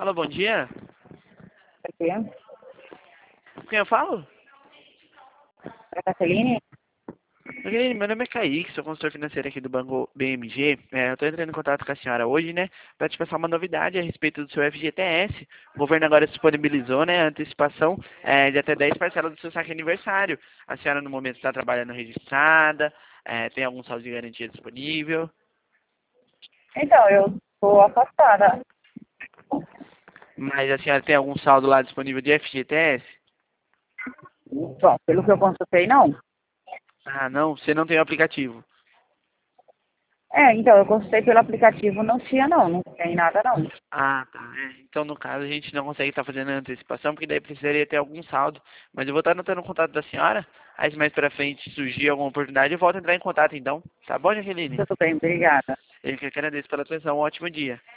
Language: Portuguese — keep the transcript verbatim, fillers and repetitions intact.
Alô, bom dia. Aqui. Com quem eu falo? É a Caceline? Jaqueline, meu nome é Kaique, sou consultor financeiro aqui do Banco B M G. É, eu estou entrando em contato com a senhora hoje, né, para te passar uma novidade a respeito do seu F G T S. O governo agora disponibilizou, né, a antecipação é, de até dez parcelas do seu saque aniversário. A senhora, no momento, está trabalhando registrada, é, tem algum saldo de garantia disponível. Então, eu estou afastada. Mas a senhora tem algum saldo lá disponível de F G T S? Bom, pelo que eu consultei, não. Ah, não, você não tem o aplicativo. É, então, eu consultei pelo aplicativo, não tinha não, não tem nada não. Ah, tá. É. Então, no caso, a gente não consegue estar fazendo a antecipação, porque daí precisaria ter algum saldo. Mas eu vou estar anotando o contato da senhora. Aí, se mais pra frente surgir alguma oportunidade, eu volto a entrar em contato, então. Tá bom, Jaqueline? Tudo bem, obrigada. Eu que agradeço pela atenção. Um ótimo dia.